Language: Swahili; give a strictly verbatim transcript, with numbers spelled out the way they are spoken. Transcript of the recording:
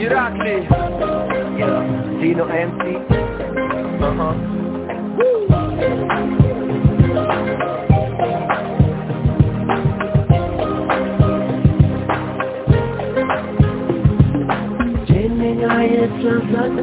Irakli. Yeah, Dino M C. Uh-huh. Jenny, I am